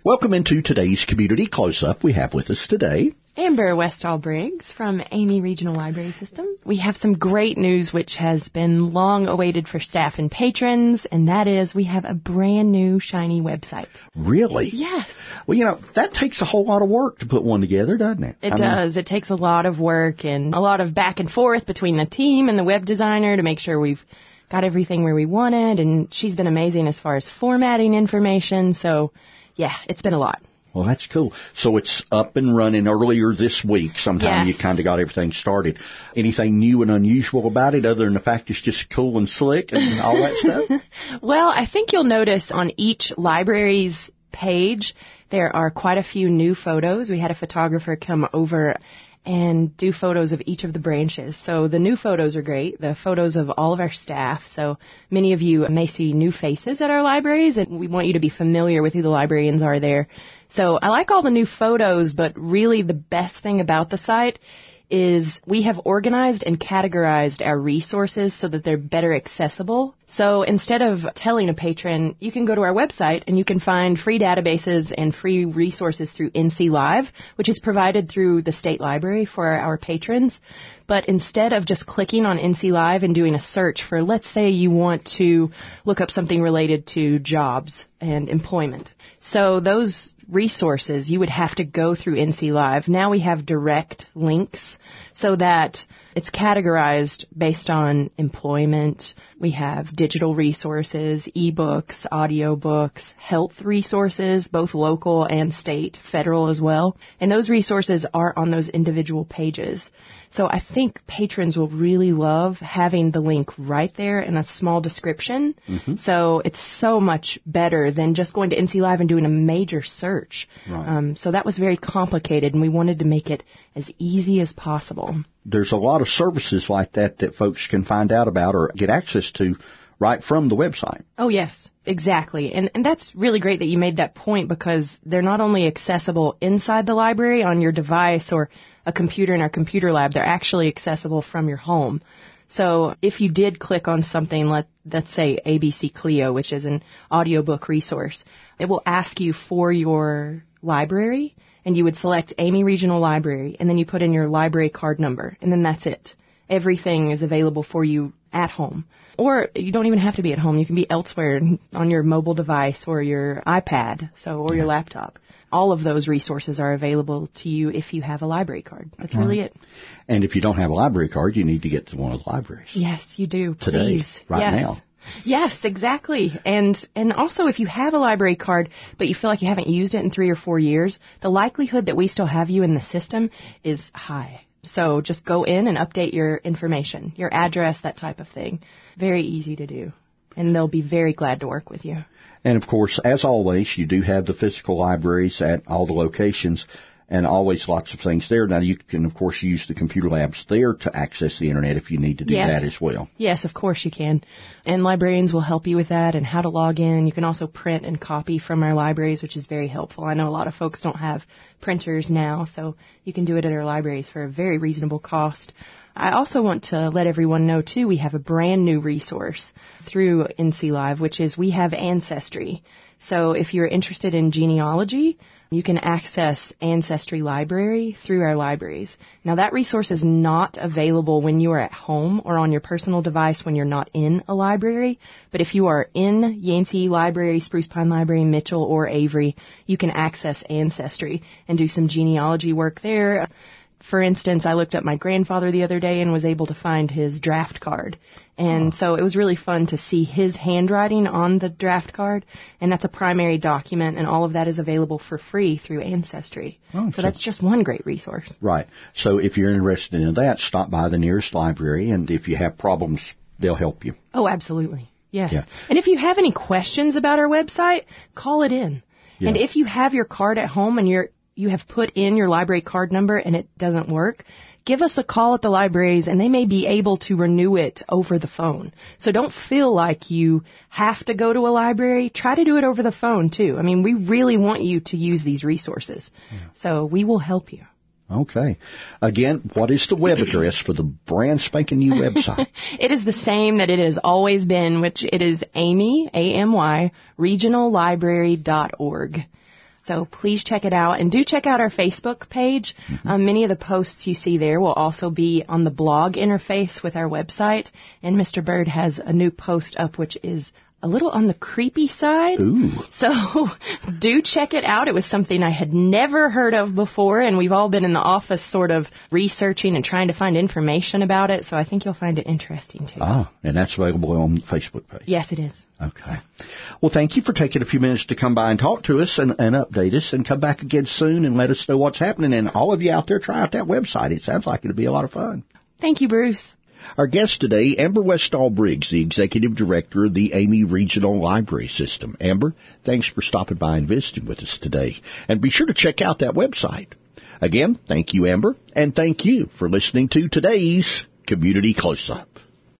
Welcome into today's Community Close-Up. We have with us today Amber Westall-Briggs from Amy Regional Library System. We have some great news which has been long awaited for staff and patrons, and that is we have a brand new shiny website. Really? Yes. Well, that takes a whole lot of work to put one together, doesn't it? It does. It takes a lot of work and a lot of back and forth between the team and the web designer to make sure we've got everything where we want it, and she's been amazing as far as formatting information, so yeah, it's been a lot. Well, that's cool. So it's up and running earlier this week. Sometime Yes. You kind of got everything started. Anything new and unusual about it other than the fact it's just cool and slick and all that stuff? Well, I think you'll notice on each library's page there are quite a few new photos. We had a photographer come over and do photos of each of the branches. So the new photos are great, the photos of all of our staff. So many of you may see new faces at our libraries, and we want you to be familiar with who the librarians are there. So I like all the new photos, but really the best thing about the site is we have organized and categorized our resources so that they're better accessible. So instead of telling a patron, you can go to our website and you can find free databases and free resources through NC Live, which is provided through the state library for our patrons. But instead of just clicking on NC Live and doing a search for, let's say you want to look up something related to jobs and employment. So those resources, you would have to go through NC Live. Now we have direct links so that it's categorized based on employment. We have digital resources, ebooks, audiobooks, health resources, both local and state, federal as well. And those resources are on those individual pages. So I think patrons will really love having the link right there in a small description. Mm-hmm. So it's so much better than just going to NC Live and doing a major search. Right. So that was very complicated, and we wanted to make it as easy as possible. There's a lot of services like that folks can find out about or get access to right from the website. Oh, yes, exactly. And that's really great that you made that point, because they're not only accessible inside the library on your device or a computer in our computer lab, they're actually accessible from your home. So if you did click on something, let's say ABC Clio, which is an audiobook resource, it will ask you for your library, and you would select Amy Regional Library, and then you put in your library card number, and then that's it. Everything is available for you at home. Or you don't even have to be at home. You can be elsewhere on your mobile device or your iPad, or your laptop. All of those resources are available to you if you have a library card. That's really it. And if you don't have a library card, you need to get to one of the libraries. Yes, you do. Today, please. right Yes. now. Yes, exactly. And also, if you have a library card, but you feel like you haven't used it in 3 or 4 years, the likelihood that we still have you in the system is high. So just go in and update your information, your address, that type of thing. Very easy to do. And they'll be very glad to work with you. And, of course, as always, you do have the physical libraries at all the locations, and always lots of things there. Now, you can, of course, use the computer labs there to access the Internet if you need to do that as well. Yes, of course you can. And librarians will help you with that and how to log in. You can also print and copy from our libraries, which is very helpful. I know a lot of folks don't have printers now, so you can do it at our libraries for a very reasonable cost. I also want to let everyone know, too, we have a brand new resource through NC Live, which is we have Ancestry. So if you're interested in genealogy, you can access Ancestry Library through our libraries. Now, that resource is not available when you are at home or on your personal device when you're not in a library. But if you are in Yancey Library, Spruce Pine Library, Mitchell, or Avery, you can access Ancestry and do some genealogy work there. For instance, I looked up my grandfather the other day and was able to find his draft card. And so it was really fun to see his handwriting on the draft card. And that's a primary document, and all of that is available for free through Ancestry. So that's just one great resource. Right. So if you're interested in that, stop by the nearest library, and if you have problems, they'll help you. Oh, absolutely. Yes. Yeah. And if you have any questions about our website, call it in. Yeah. And if you have your card at home and you have put in your library card number and it doesn't work, give us a call at the libraries and they may be able to renew it over the phone. So don't feel like you have to go to a library. Try to do it over the phone, too. I mean, we really want you to use these resources. Yeah. So we will help you. Okay. Again, what is the web address for the brand spanking new website? It is the same that it has always been, which it is Amy, A-M-Y, regionallibrary.org. So please check it out, and do check out our Facebook page. Many of the posts you see there will also be on the blog interface with our website. And Mr. Bird has a new post up which is a little on the creepy side. Ooh. So do check it out. It was something I had never heard of before, and we've all been in the office sort of researching and trying to find information about it, so I think you'll find it interesting too. And that's available on the Facebook page. Yes, it is. Okay. Well, thank you for taking a few minutes to come by and talk to us and update us, and come back again soon and let us know what's happening. And all of you out there, try out that website. It sounds like it'll be a lot of fun. Thank you, Bruce. Our guest today, Amber Westall Briggs, the Executive Director of the Amite Regional Library System. Amber, thanks for stopping by and visiting with us today. And be sure to check out that website. Again, thank you, Amber, and thank you for listening to today's Community Close-Up.